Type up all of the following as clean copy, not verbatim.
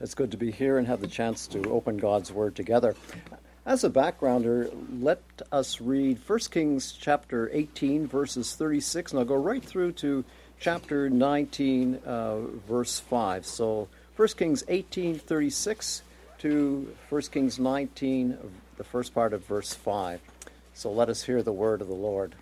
It's good to be here and have the chance to open God's Word together. As a backgrounder, let us read 1 Kings chapter 18, verses 36, and I'll go right through to chapter 19, verse 5. So 1 Kings 18, 36 to 1 Kings 19, the first part of verse 5. So let us hear the word of the Lord.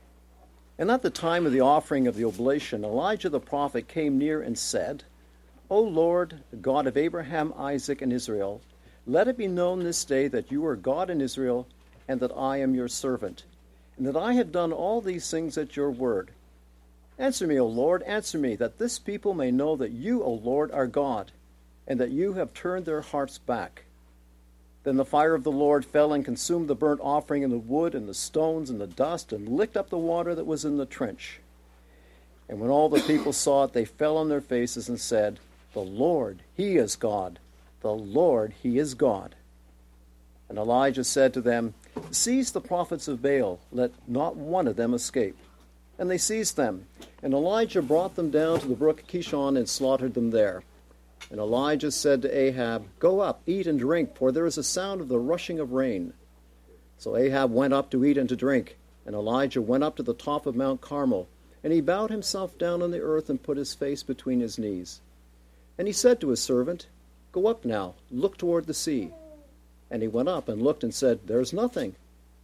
And at the time of the offering of the oblation, Elijah the prophet came near and said, O Lord, God of Abraham, Isaac, and Israel, let it be known this day that you are God in Israel, and that I am your servant, and that I have done all these things at your word. Answer me, O Lord, answer me, that this people may know that you, O Lord, are God, and that you have turned their hearts back. Then the fire of the Lord fell and consumed the burnt offering and the wood and the stones and the dust, and licked up the water that was in the trench. And when all the people saw it, they fell on their faces and said, The Lord, He is God. The Lord, He is God. And Elijah said to them, Seize the prophets of Baal, let not one of them escape. And they seized them. And Elijah brought them down to the brook Kishon and slaughtered them there. And Elijah said to Ahab, Go up, eat and drink, for there is a sound of the rushing of rain. So Ahab went up to eat and to drink. And Elijah went up to the top of Mount Carmel, and he bowed himself down on the earth and put his face between his knees. And he said to his servant, Go up now, look toward the sea. And he went up and looked and said, There is nothing.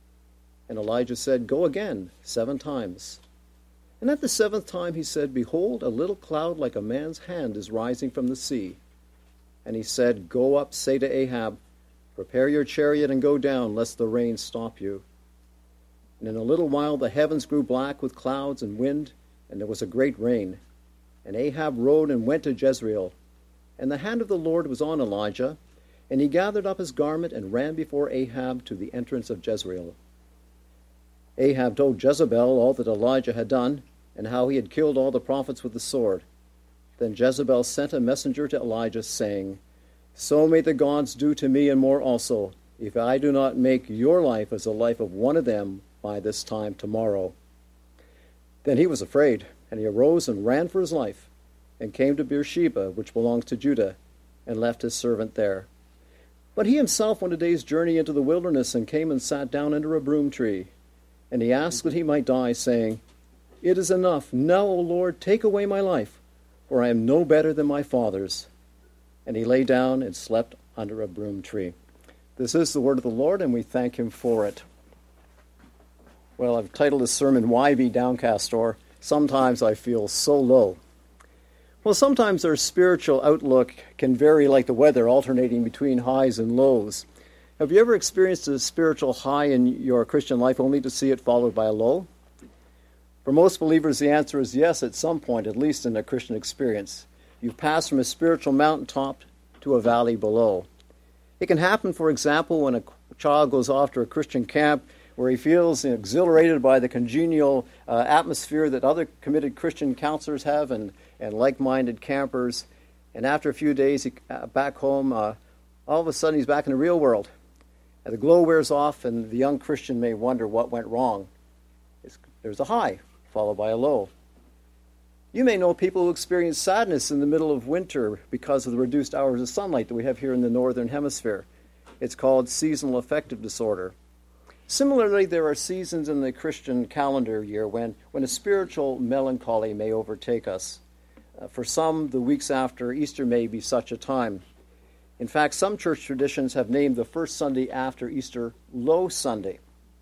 And Elijah said, Go again 7 times. And at the 7th time he said, Behold, a little cloud like a man's hand is rising from the sea. And he said, Go up, say to Ahab, Prepare your chariot and go down, lest the rain stop you. And in a little while the heavens grew black with clouds and wind, and there was a great rain. And Ahab rode and went to Jezreel. And the hand of the Lord was on Elijah, and he gathered up his garment and ran before Ahab to the entrance of Jezreel. Ahab told Jezebel all that Elijah had done, and how he had killed all the prophets with the sword. Then Jezebel sent a messenger to Elijah, saying, So may the gods do to me and more also, if I do not make your life as the life of one of them by this time tomorrow. Then he was afraid, and he arose and ran for his life, and came to Beersheba, which belongs to Judah, and left his servant there. But he himself went a day's journey into the wilderness, and came and sat down under a broom tree. And he asked that he might die, saying, It is enough. Now, O Lord, take away my life, for I am no better than my fathers. And he lay down and slept under a broom tree. This is the word of the Lord, and we thank him for it. Well, I've titled this sermon, Why Be Downcast? Or Sometimes I Feel So Low. Well, sometimes our spiritual outlook can vary like the weather, alternating between highs and lows. Have you ever experienced a spiritual high in your Christian life only to see it followed by a low? For most believers, the answer is yes at some point, at least in a Christian experience. You've passed from a spiritual mountaintop to a valley below. It can happen, for example, when a child goes off to a Christian camp where he feels exhilarated by the congenial atmosphere that other committed Christian counselors have and like-minded campers. And after a few days back home, all of a sudden he's back in the real world. And the glow wears off, and the young Christian may wonder what went wrong. There's a high, followed by a low. You may know people who experience sadness in the middle of winter because of the reduced hours of sunlight that we have here in the northern hemisphere. It's called seasonal affective disorder. Similarly, there are seasons in the Christian calendar year when a spiritual melancholy may overtake us. For some, the weeks after Easter may be such a time. In fact, some church traditions have named the first Sunday after Easter Low Sunday.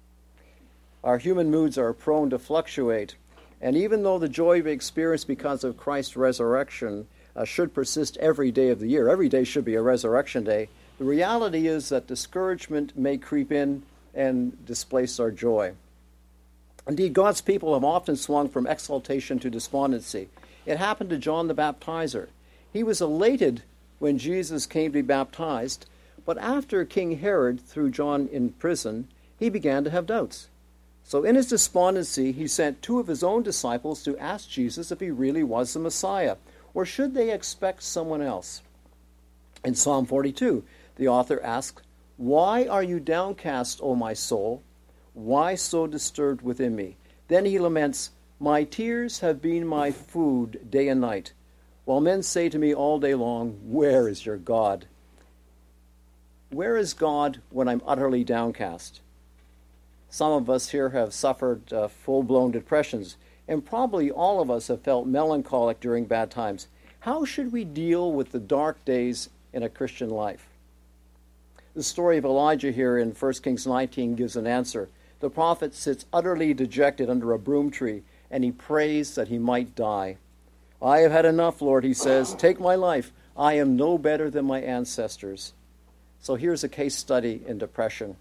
Our human moods are prone to fluctuate, and even though the joy we experience because of Christ's resurrection should persist every day of the year, every day should be a resurrection day, the reality is that discouragement may creep in and displace our joy. Indeed, God's people have often swung from exaltation to despondency. It happened to John the Baptizer. He was elated when Jesus came to be baptized, but after King Herod threw John in prison, he began to have doubts. So in his despondency, he sent 2 of his own disciples to ask Jesus if he really was the Messiah, or should they expect someone else? In Psalm 42, the author asks, Why are you downcast, O my soul? Why so disturbed within me? Then he laments, My tears have been my food day and night, while men say to me all day long, where is your God? Where is God when I'm utterly downcast? Some of us here have suffered full-blown depressions, and probably all of us have felt melancholic during bad times. How should we deal with the dark days in a Christian life? The story of Elijah here in 1 Kings 19 gives an answer. The prophet sits utterly dejected under a broom tree, and he prays that he might die. I have had enough, Lord, he says. Take my life. I am no better than my ancestors. So here's a case study in depression.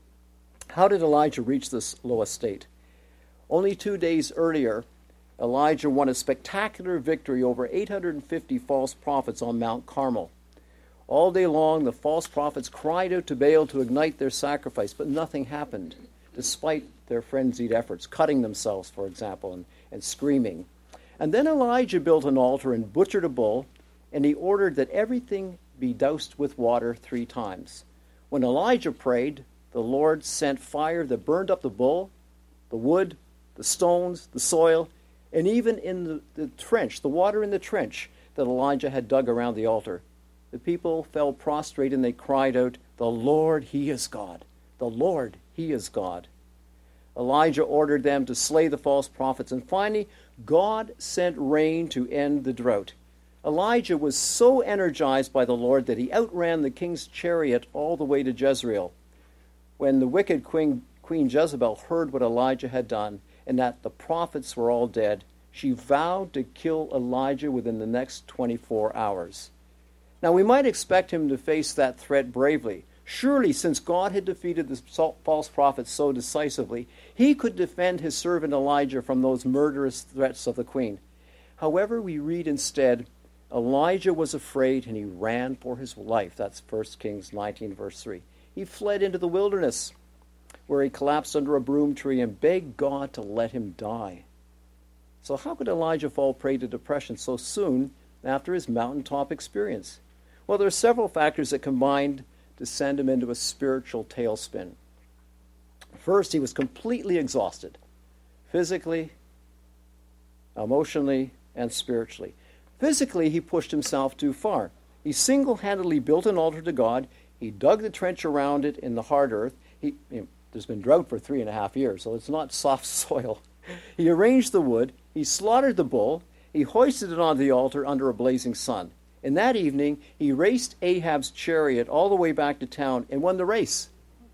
How did Elijah reach this low estate? Only 2 days earlier, Elijah won a spectacular victory over 850 false prophets on Mount Carmel. All day long, the false prophets cried out to Baal to ignite their sacrifice, but nothing happened, despite their frenzied efforts, cutting themselves, for example, and screaming. And then Elijah built an altar and butchered a bull, and he ordered that everything be doused with water 3 times. When Elijah prayed, the Lord sent fire that burned up the bull, the wood, the stones, the soil, and even in the trench, the water in the trench that Elijah had dug around the altar. The people fell prostrate and they cried out, "The Lord, He is God. The Lord, He is God." Elijah ordered them to slay the false prophets, and finally, God sent rain to end the drought. Elijah was so energized by the Lord that he outran the king's chariot all the way to Jezreel. When the wicked Queen Jezebel heard what Elijah had done, and that the prophets were all dead, she vowed to kill Elijah within the next 24 hours. Now, we might expect him to face that threat bravely. Surely, since God had defeated the false prophets so decisively, he could defend his servant Elijah from those murderous threats of the queen. However, we read instead, Elijah was afraid and he ran for his life. That's 1 Kings 19, verse 3. He fled into the wilderness, where he collapsed under a broom tree and begged God to let him die. So how could Elijah fall prey to depression so soon after his mountaintop experience? Well, there are several factors that combined to send him into a spiritual tailspin. First, he was completely exhausted, physically, emotionally, and spiritually. Physically, he pushed himself too far. He single-handedly built an altar to God. He dug the trench around it in the hard earth. There's been drought for 3.5 years, so it's not soft soil. He arranged the wood. He slaughtered the bull. He hoisted it on the altar under a blazing sun. And that evening, he raced Ahab's chariot all the way back to town and won the race.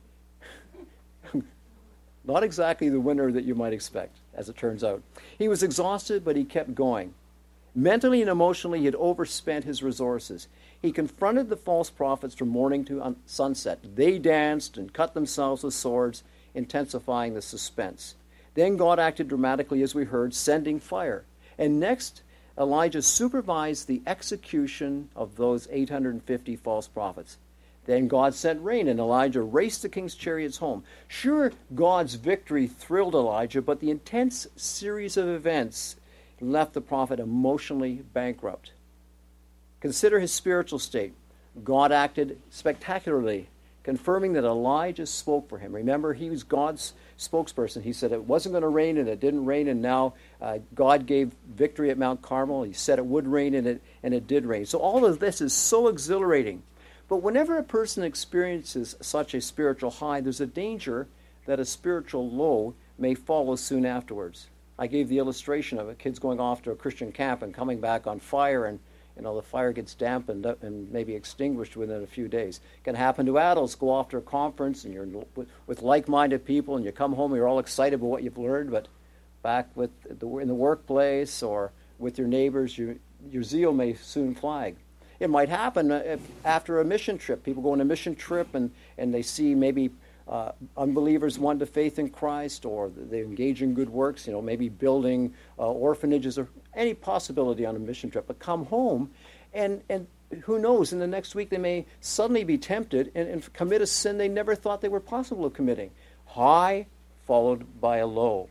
Not exactly the winner that you might expect, as it turns out. He was exhausted, but he kept going. Mentally and emotionally, he had overspent his resources. He confronted the false prophets from morning to sunset. They danced and cut themselves with swords, intensifying the suspense. Then God acted dramatically, as we heard, sending fire. And next, Elijah supervised the execution of those 850 false prophets. Then God sent rain, and Elijah raced the king's chariots home. Sure, God's victory thrilled Elijah, but the intense series of events left the prophet emotionally bankrupt. Consider his spiritual state. God acted spectacularly, confirming that Elijah spoke for him. Remember, he was God's spokesperson. He said it wasn't going to rain, and it didn't rain, and now God gave victory at Mount Carmel. He said it would rain, and it did rain. So all of this is so exhilarating. But whenever a person experiences such a spiritual high, there's a danger that a spiritual low may follow soon afterwards. I gave the illustration of kids going off to a Christian camp and coming back on fire, and the fire gets dampened and maybe extinguished within a few days. It can happen to adults. Go off to a conference and you're with like-minded people, and you come home and you're all excited about what you've learned, but back in the workplace or with your neighbors, your zeal may soon flag. It might happen after a mission trip. People go on a mission trip and they see maybe unbelievers won to faith in Christ, or they engage in good works, maybe building orphanages or any possibility on a mission trip. But come home, and who knows, in the next week they may suddenly be tempted and commit a sin they never thought they were possible of committing. High followed by a low.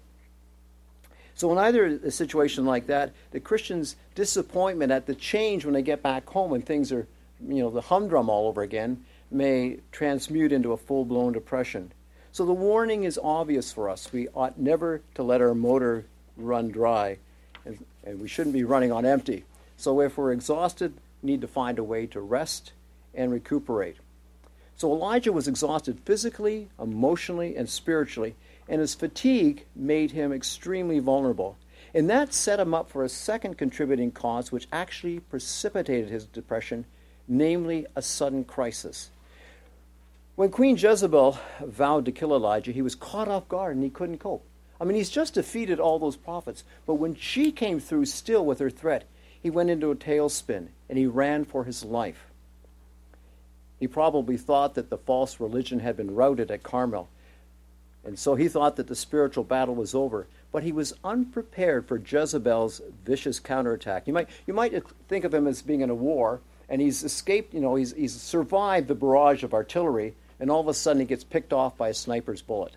So in either a situation like that, the Christian's disappointment at the change when they get back home and things are, the humdrum all over again, may transmute into a full-blown depression. So the warning is obvious for us. We ought never to let our motor run dry, and we shouldn't be running on empty. So if we're exhausted, we need to find a way to rest and recuperate. So Elijah was exhausted physically, emotionally, and spiritually, and his fatigue made him extremely vulnerable. And that set him up for a second contributing cause, which actually precipitated his depression, namely a sudden crisis. When Queen Jezebel vowed to kill Elijah, he was caught off guard and he couldn't cope. I mean, he's just defeated all those prophets. But when she came through still with her threat, he went into a tailspin and he ran for his life. He probably thought that the false religion had been routed at Carmel. And so he thought that the spiritual battle was over. But he was unprepared for Jezebel's vicious counterattack. You might think of him as being in a war, and he's escaped, he's survived the barrage of artillery, and all of a sudden he gets picked off by a sniper's bullet.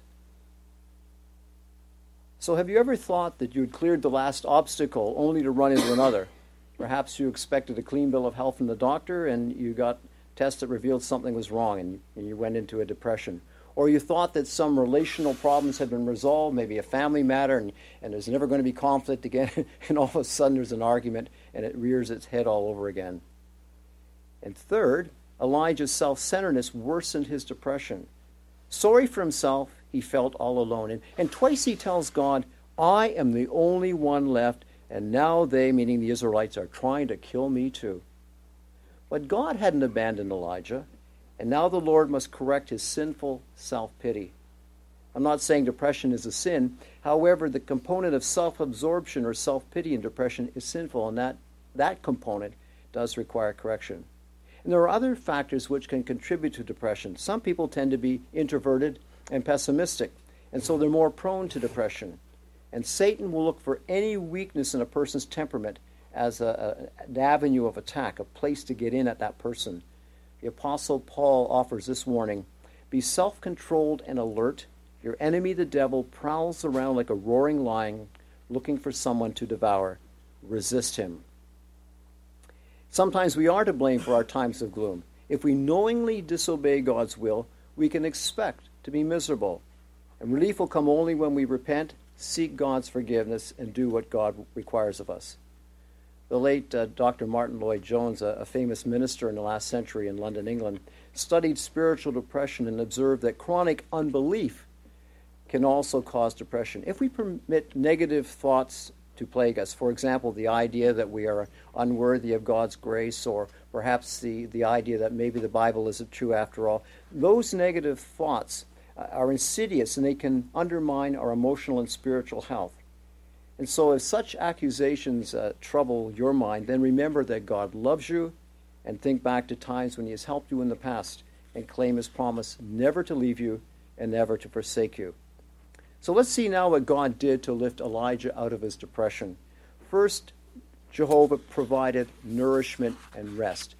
So have you ever thought that you'd cleared the last obstacle only to run into another? Perhaps you expected a clean bill of health from the doctor, and you got tests that revealed something was wrong, and you went into a depression. Or you thought that some relational problems had been resolved, maybe a family matter, and there's never going to be conflict again, and all of a sudden there's an argument, and it rears its head all over again. And third, Elijah's self-centeredness worsened his depression. Sorry for himself, he felt all alone. And twice he tells God, I am the only one left, and now they, meaning the Israelites, are trying to kill me too. But God hadn't abandoned Elijah, and now the Lord must correct his sinful self-pity. I'm not saying depression is a sin. However, the component of self-absorption or self-pity in depression is sinful, and that component does require correction. And there are other factors which can contribute to depression. Some people tend to be introverted and pessimistic, and so they're more prone to depression. And Satan will look for any weakness in a person's temperament as an avenue of attack, a place to get in at that person. The Apostle Paul offers this warning: be self-controlled and alert. Your enemy, the devil, prowls around like a roaring lion looking for someone to devour. Resist him. Sometimes we are to blame for our times of gloom. If we knowingly disobey God's will, we can expect to be miserable. And relief will come only when we repent, seek God's forgiveness, and do what God requires of us. The late Dr. Martin Lloyd-Jones, a famous minister in the last century in London, England, studied spiritual depression and observed that chronic unbelief can also cause depression. If we permit negative thoughts to plague us, for example, the idea that we are unworthy of God's grace, or perhaps the idea that maybe the Bible isn't true after all, those negative thoughts are insidious and they can undermine our emotional and spiritual health. And so if such accusations trouble your mind, then remember that God loves you, and think back to times when he has helped you in the past, and claim his promise never to leave you and never to forsake you. So let's see now what God did to lift Elijah out of his depression. First, Jehovah provided nourishment and rest.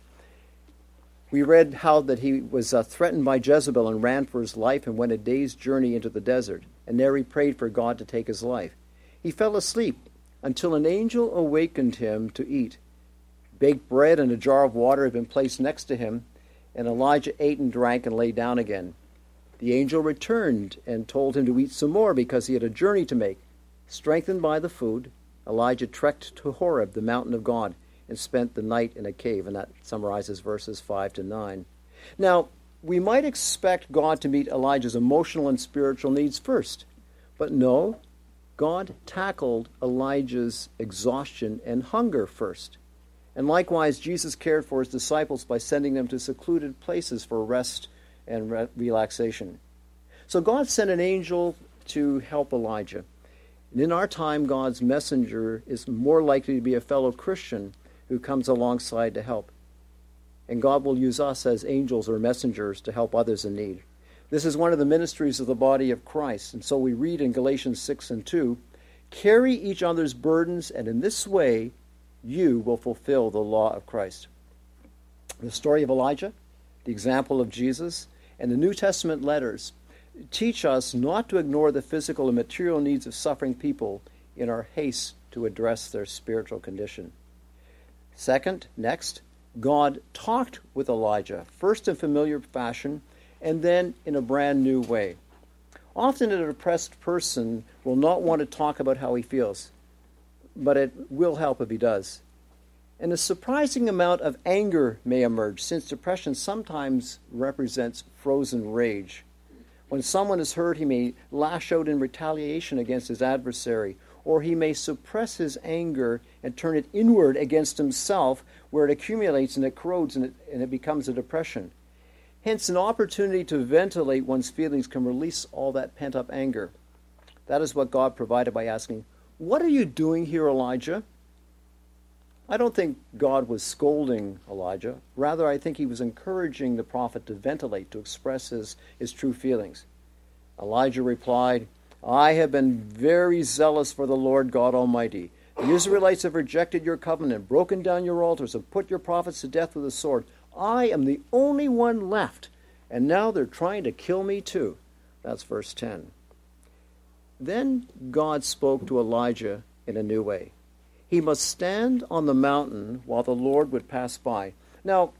We read how that he was threatened by Jezebel and ran for his life and went a day's journey into the desert, and there he prayed for God to take his life. He fell asleep until an angel awakened him to eat. Baked bread and a jar of water had been placed next to him, and Elijah ate and drank and lay down again. The angel returned and told him to eat some more because he had a journey to make. Strengthened by the food, Elijah trekked to Horeb, the mountain of God, and spent the night in a cave, and that summarizes verses 5 to 9. Now, we might expect God to meet Elijah's emotional and spiritual needs first, but no, God tackled Elijah's exhaustion and hunger first. And likewise, Jesus cared for his disciples by sending them to secluded places for rest and relaxation. So God sent an angel to help Elijah. And in our time, God's messenger is more likely to be a fellow Christian who comes alongside to help. And God will use us as angels or messengers to help others in need. This is one of the ministries of the body of Christ. And so we read in Galatians 6 and 2, carry each other's burdens, and in this way you will fulfill the law of Christ. The story of Elijah, the example of Jesus, and the New Testament letters teach us not to ignore the physical and material needs of suffering people in our haste to address their spiritual condition. Second, next, God talked with Elijah, first in familiar fashion, and then in a brand new way. Often a depressed person will not want to talk about how he feels, but it will help if he does. And a surprising amount of anger may emerge, since depression sometimes represents frozen rage. When someone is hurt, he may lash out in retaliation against his adversary, or he may suppress his anger and turn it inward against himself, where it accumulates and it corrodes and it becomes a depression. Hence, an opportunity to ventilate one's feelings can release all that pent-up anger. That is what God provided by asking, "What are you doing here, Elijah?" I don't think God was scolding Elijah. Rather, I think he was encouraging the prophet to ventilate, to express his true feelings. Elijah replied, "I have been very zealous for the Lord God Almighty. The Israelites have rejected your covenant, broken down your altars, and put your prophets to death with the sword. I am the only one left, and now they're trying to kill me too." That's verse 10. Then God spoke to Elijah in a new way. He must stand on the mountain while the Lord would pass by. Now,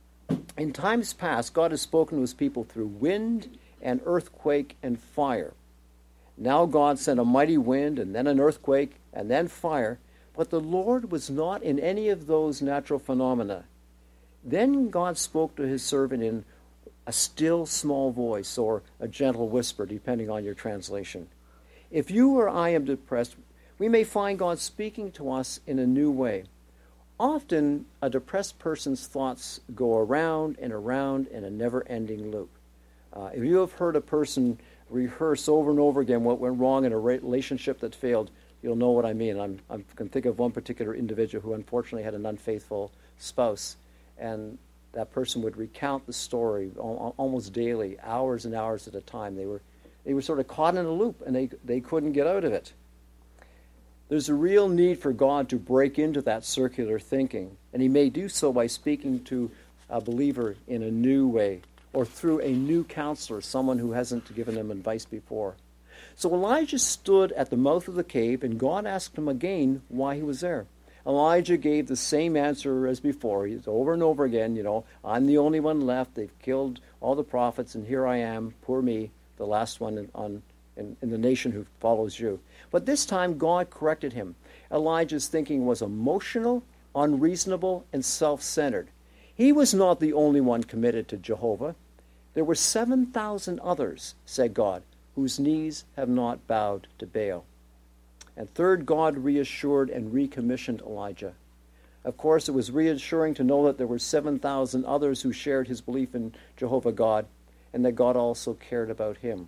in times past, God has spoken to his people through wind and earthquake and fire. Now God sent a mighty wind and then an earthquake and then fire, but the Lord was not in any of those natural phenomena. Then God spoke to his servant in a still small voice or a gentle whisper, depending on your translation. If you or I am depressed, we may find God speaking to us in a new way. Often, a depressed person's thoughts go around and around in a never-ending loop. If you have heard a person rehearse over and over again what went wrong in a relationship that failed, you'll know what I mean. I can think of one particular individual who unfortunately had an unfaithful spouse, and that person would recount the story almost daily, hours and hours at a time. They were sort of caught in a loop, and they couldn't get out of it. There's a real need for God to break into that circular thinking, and he may do so by speaking to a believer in a new way, or through a new counselor, someone who hasn't given him advice before. So Elijah stood at the mouth of the cave, and God asked him again why he was there. Elijah gave the same answer as before. He's over and over again, I'm the only one left. They've killed all the prophets, and here I am, poor me, the last one in the nation who follows you. But this time God corrected him. Elijah's thinking was emotional, unreasonable, and self-centered. He was not the only one committed to Jehovah. There were 7,000 others, said God, whose knees have not bowed to Baal. And third, God reassured and recommissioned Elijah. Of course, it was reassuring to know that there were 7,000 others who shared his belief in Jehovah God, and that God also cared about him.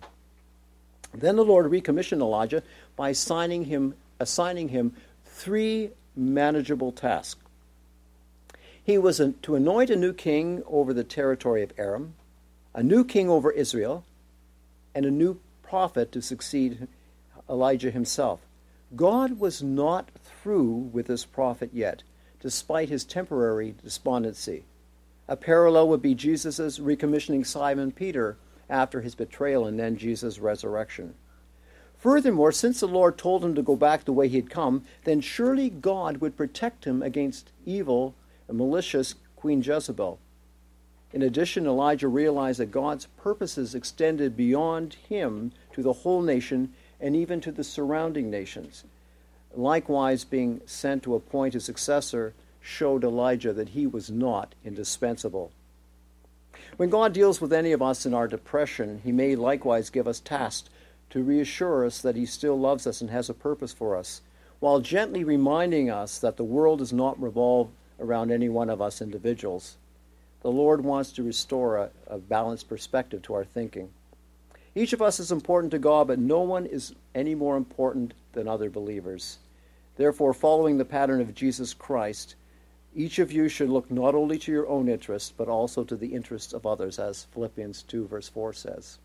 Then the Lord recommissioned Elijah by assigning him 3 manageable tasks. He was to anoint a new king over the territory of Aram, a new king over Israel, and a new prophet to succeed Elijah himself. God was not through with this prophet yet, despite his temporary despondency. A parallel would be Jesus' recommissioning Simon Peter after his betrayal and then Jesus' resurrection. Furthermore, since the Lord told him to go back the way he had come, then surely God would protect him against evil and malicious Queen Jezebel. In addition, Elijah realized that God's purposes extended beyond him to the whole nation and even to the surrounding nations. Likewise, being sent to appoint a successor showed Elijah that he was not indispensable. When God deals with any of us in our depression, he may likewise give us tasks to reassure us that he still loves us and has a purpose for us, while gently reminding us that the world does not revolve around any one of us individuals. The Lord wants to restore a balanced perspective to our thinking. Each of us is important to God, but no one is any more important than other believers. Therefore, following the pattern of Jesus Christ, each of you should look not only to your own interests, but also to the interests of others, as Philippians 2 verse 4 says.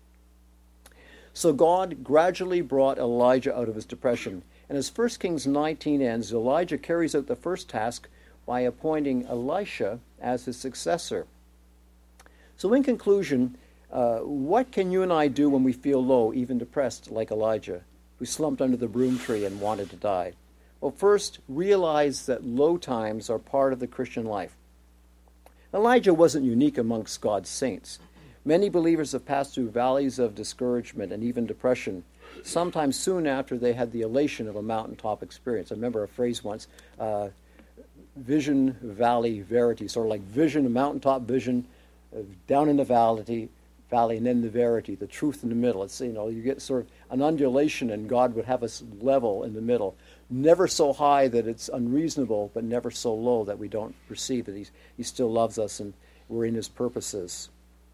So God gradually brought Elijah out of his depression. And as 1 Kings 19 ends, Elijah carries out the first task by appointing Elisha as his successor. So in conclusion, what can you and I do when we feel low, even depressed, like Elijah, who slumped under the broom tree and wanted to die? Well, first, realize that low times are part of the Christian life. Elijah wasn't unique amongst God's saints. Many believers have passed through valleys of discouragement and even depression, sometimes soon after they had the elation of a mountaintop experience. I remember a phrase once, vision valley verity, sort of like vision, a mountaintop vision, down in the valley, and then the verity, the truth in the middle. It's, you get sort of an undulation, and God would have us level in the middle. Never so high that it's unreasonable, but never so low that we don't perceive that He still loves us and we're in His purposes.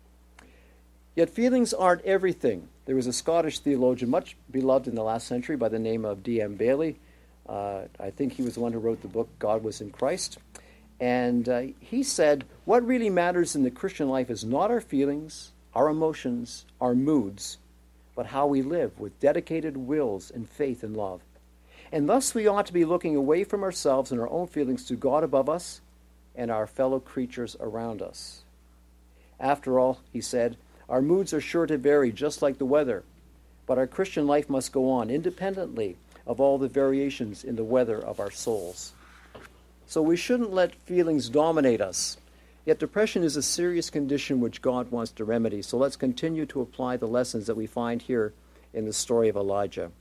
Yet feelings aren't everything. There was a Scottish theologian, much beloved in the last century, by the name of D.M. Bailey. I think he was the one who wrote the book, God Was in Christ. And he said, what really matters in the Christian life is not our feelings, our emotions, our moods, but how we live with dedicated wills and faith and love. And thus we ought to be looking away from ourselves and our own feelings to God above us and our fellow creatures around us. After all, he said, our moods are sure to vary just like the weather, but our Christian life must go on independently of all the variations in the weather of our souls. So we shouldn't let feelings dominate us. Yet depression is a serious condition which God wants to remedy. So let's continue to apply the lessons that we find here in the story of Elijah.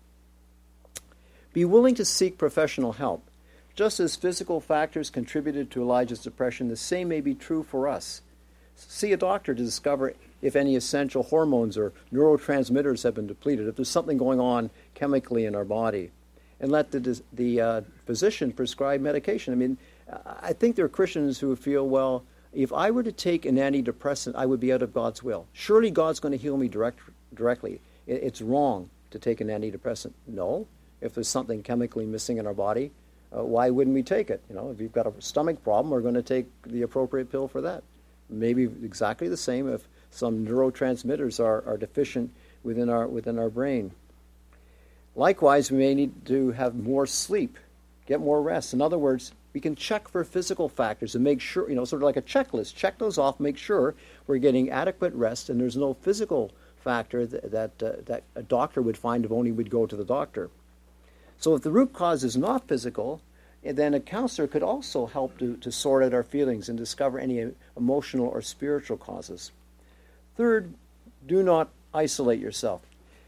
Be willing to seek professional help. Just as physical factors contributed to Elijah's depression, the same may be true for us. See a doctor to discover if any essential hormones or neurotransmitters have been depleted, if there's something going on chemically in our body. And let the physician prescribe medication. I mean, I think there are Christians who feel, well, if I were to take an antidepressant, I would be out of God's will. Surely God's going to heal me directly. It's wrong to take an antidepressant. No. If there's something chemically missing in our body, why wouldn't we take it? If you've got a stomach problem, we're going to take the appropriate pill for that. Maybe exactly the same if some neurotransmitters are deficient within our brain. Likewise, we may need to have more sleep, get more rest. In other words, we can check for physical factors and make sure, sort of like a checklist. Check those off, make sure we're getting adequate rest, and there's no physical factor that a doctor would find if only we'd go to the doctor. So if the root cause is not physical, then a counselor could also help to sort out our feelings and discover any emotional or spiritual causes. Third, do not isolate yourself.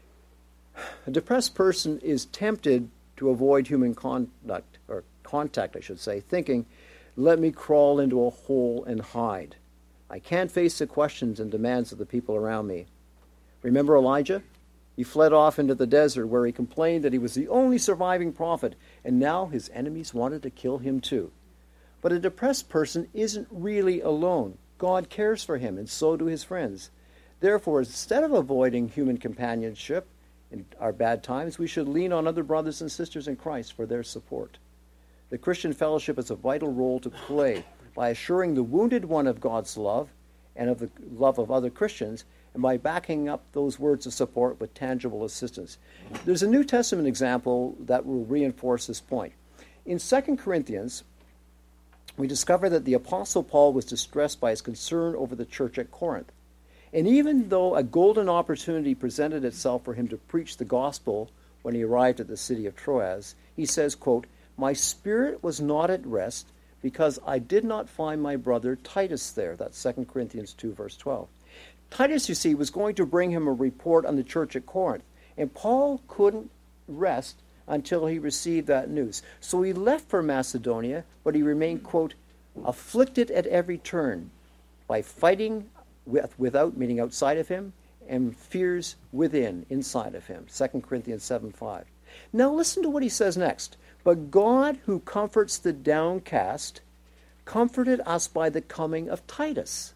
A depressed person is tempted to avoid human contact, thinking, let me crawl into a hole and hide. I can't face the questions and demands of the people around me. Remember Elijah? He fled off into the desert where he complained that he was the only surviving prophet, and now his enemies wanted to kill him too. But a depressed person isn't really alone. God cares for him, and so do his friends. Therefore, instead of avoiding human companionship in our bad times, we should lean on other brothers and sisters in Christ for their support. The Christian fellowship has a vital role to play by assuring the wounded one of God's love and of the love of other Christians, and by backing up those words of support with tangible assistance. There's a New Testament example that will reinforce this point. In 2 Corinthians, we discover that the Apostle Paul was distressed by his concern over the church at Corinth. And even though a golden opportunity presented itself for him to preach the gospel when he arrived at the city of Troas, he says, quote, my spirit was not at rest because I did not find my brother Titus there. That's 2 Corinthians 2, verse 12. Titus, you see, was going to bring him a report on the church at Corinth, and Paul couldn't rest until he received that news. So he left for Macedonia, but he remained, quote, afflicted at every turn by fighting without, meaning outside of him, and fears inside of him. 2 Corinthians 7:5. Now listen to what he says next. But God, who comforts the downcast, comforted us by the coming of Titus.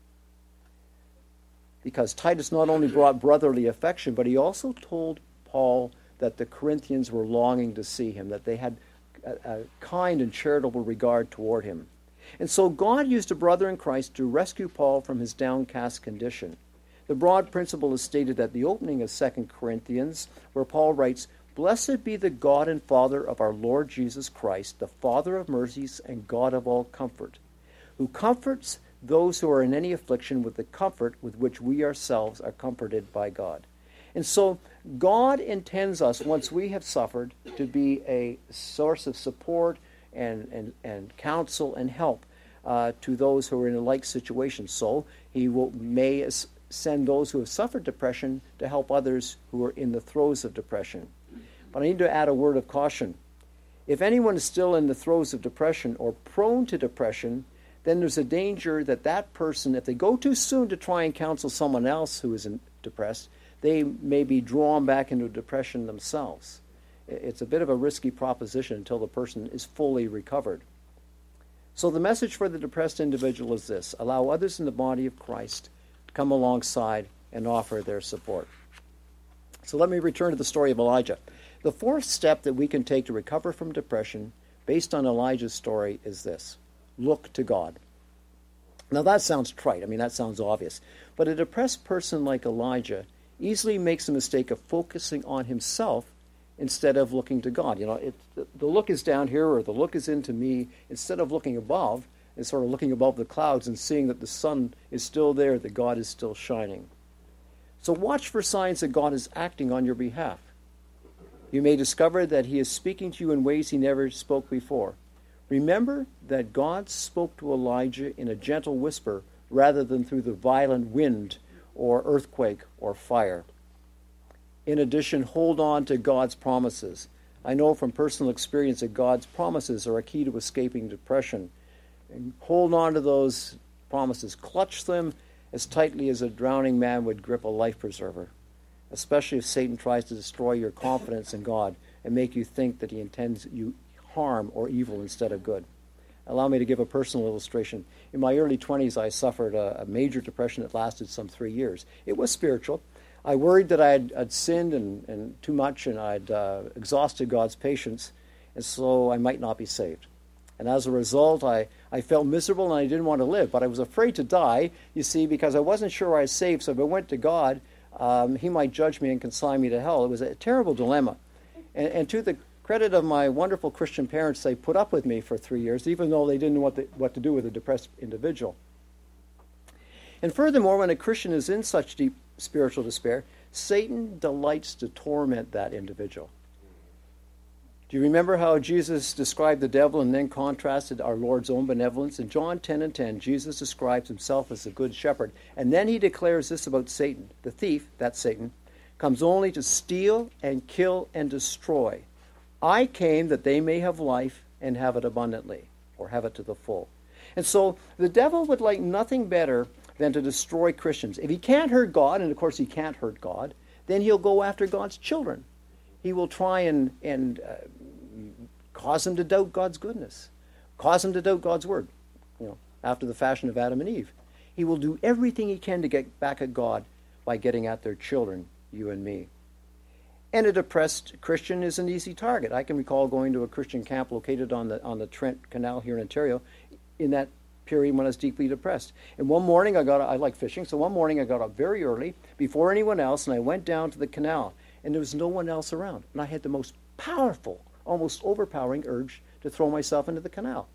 Because Titus not only brought brotherly affection, but he also told Paul that the Corinthians were longing to see him, that they had a kind and charitable regard toward him. And so God used a brother in Christ to rescue Paul from his downcast condition. The broad principle is stated at the opening of 2 Corinthians, where Paul writes, blessed be the God and Father of our Lord Jesus Christ, the Father of mercies and God of all comfort, who comforts those who are in any affliction with the comfort with which we ourselves are comforted by God. And so God intends us, once we have suffered, to be a source of support and counsel and help to those who are in a like situation. So he may send those who have suffered depression to help others who are in the throes of depression. But I need to add a word of caution. If anyone is still in the throes of depression or prone to depression, then there's a danger that that person, if they go too soon to try and counsel someone else who is depressed, they may be drawn back into depression themselves. It's a bit of a risky proposition until the person is fully recovered. So the message for the depressed individual is this: allow others in the body of Christ to come alongside and offer their support. So let me return to the story of Elijah. The fourth step that we can take to recover from depression, based on Elijah's story, is this: look to God. Now that sounds trite. I mean, that sounds obvious. But a depressed person like Elijah easily makes the mistake of focusing on himself instead of looking to God. You know, the look is down here, or the look is into me, instead of looking above and sort of looking above the clouds and seeing that the sun is still there, that God is still shining. So watch for signs that God is acting on your behalf. You may discover that he is speaking to you in ways he never spoke before. Remember that God spoke to Elijah in a gentle whisper rather than through the violent wind or earthquake or fire. In addition, hold on to God's promises. I know from personal experience that God's promises are a key to escaping depression. And hold on to those promises. Clutch them as tightly as a drowning man would grip a life preserver, especially if Satan tries to destroy your confidence in God and make you think that he intends you harm or evil instead of good. Allow me to give a personal illustration. In my early 20s, I suffered a major depression that lasted some 3 years. It was spiritual. I worried that I'd sinned and too much, and I'd exhausted God's patience, and so I might not be saved. And as a result, I felt miserable and I didn't want to live. But I was afraid to die, you see, because I wasn't sure I was saved. So if I went to God, he might judge me and consign me to hell. It was a terrible dilemma. And to the credit of my wonderful Christian parents, they put up with me for 3 years, even though they didn't know what to do with a depressed individual. And furthermore, when a Christian is in such deep spiritual despair, Satan delights to torment that individual. Do you remember how Jesus described the devil and then contrasted our Lord's own benevolence? In John 10:10, Jesus describes himself as a good shepherd. And then he declares this about Satan. The thief, that's Satan, comes only to steal and kill and destroy. I came that they may have life and have it abundantly, or have it to the full. And so the devil would like nothing better than to destroy Christians. If he can't hurt God, and of course he can't hurt God, then he'll go after God's children. He will try and cause them to doubt God's goodness, cause them to doubt God's word, after the fashion of Adam and Eve. He will do everything he can to get back at God by getting at their children, you and me. And a depressed Christian is an easy target. I can recall going to a Christian camp located on the Trent Canal here in Ontario in that period when I was deeply depressed. And one morning I like fishing, so one morning I got up very early before anyone else, and I went down to the canal, and there was no one else around. And I had the most powerful, almost overpowering urge to throw myself into the canal.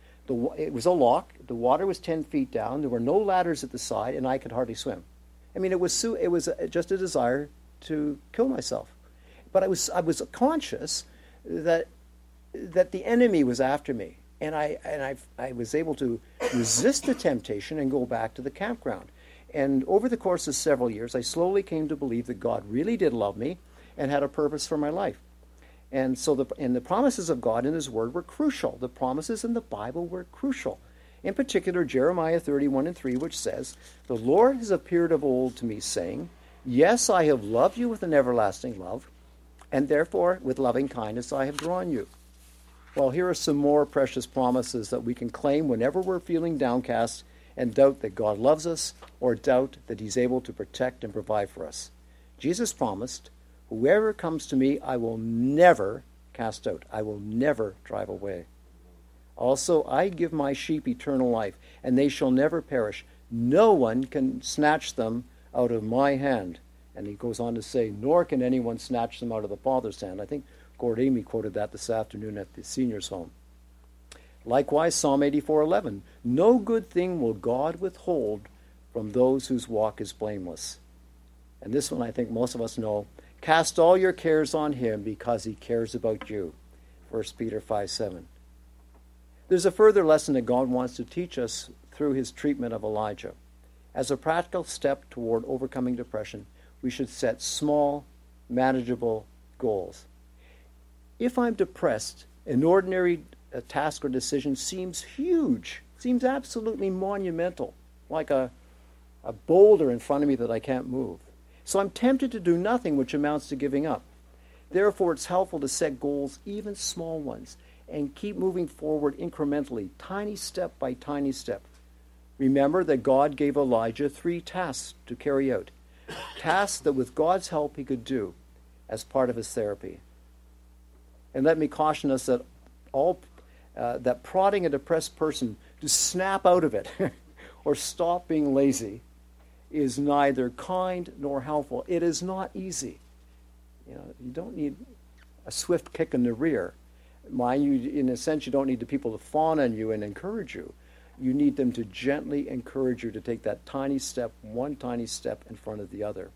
It was a lock. The water was 10 feet down. There were no ladders at the side, and I could hardly swim. I mean, it was just a desire to kill myself. But I was conscious that the enemy was after me, and I was able to resist the temptation and go back to the campground. And over the course of several years, I slowly came to believe that God really did love me and had a purpose for my life. And so the promises of God in his word were crucial. The promises in the Bible were crucial. In particular, Jeremiah 31:3, which says, "The Lord has appeared of old to me, saying, Yes, I have loved you with an everlasting love, and therefore with loving kindness I have drawn you." Well, here are some more precious promises that we can claim whenever we're feeling downcast and doubt that God loves us, or doubt that he's able to protect and provide for us. Jesus promised, "Whoever comes to me, I will never cast out. I will never drive away. Also, I give my sheep eternal life, and they shall never perish. No one can snatch them out of my hand." And he goes on to say, "Nor can anyone snatch them out of the Father's hand." I think Gord Amy quoted that this afternoon at the seniors' home. Likewise, Psalm 84:11, "No good thing will God withhold from those whose walk is blameless." And this one I think most of us know. "Cast all your cares on him because he cares about you." 1 Peter 5:7. There's a further lesson that God wants to teach us through his treatment of Elijah. As a practical step toward overcoming depression, we should set small, manageable goals. If I'm depressed An ordinary task or decision seems huge, seems absolutely monumental, like a boulder in front of me that I can't move. So I'm tempted to do nothing, which amounts to giving up. Therefore, it's helpful to set goals, even small ones, and keep moving forward incrementally, tiny step by tiny step. Remember that God gave Elijah 3 tasks to carry out, tasks that with God's help he could do as part of his therapy. And let me caution us that that prodding a depressed person to snap out of it or stop being lazy is neither kind nor helpful. It is not easy. You don't need a swift kick in the rear. Mind you, in a sense, you don't need the people to fawn on you and encourage you. You need them to gently encourage you to take that tiny step, one tiny step in front of the other.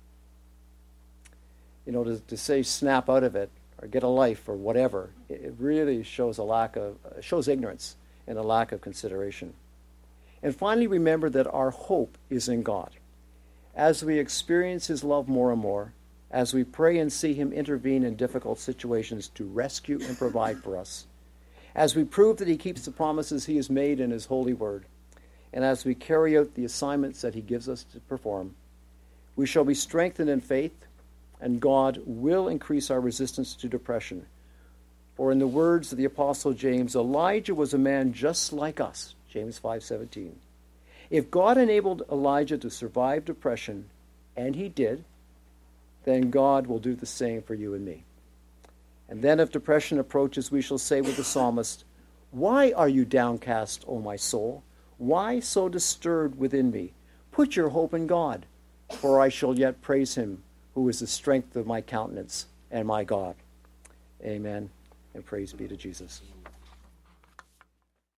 To say snap out of it or get a life or whatever, it really shows shows ignorance and a lack of consideration. And finally, remember that our hope is in God. As we experience his love more and more, as we pray and see him intervene in difficult situations to rescue and provide for us, as we prove that he keeps the promises he has made in his holy word, and as we carry out the assignments that he gives us to perform, we shall be strengthened in faith, and God will increase our resistance to depression. For in the words of the Apostle James, Elijah was a man just like us, James 5:17. If God enabled Elijah to survive depression, and he did, then God will do the same for you and me. And then if depression approaches, we shall say with the psalmist, "Why are you downcast, O my soul? Why so disturbed within me? Put your hope in God, for I shall yet praise him, who is the strength of my countenance and my God." Amen, and praise be to Jesus.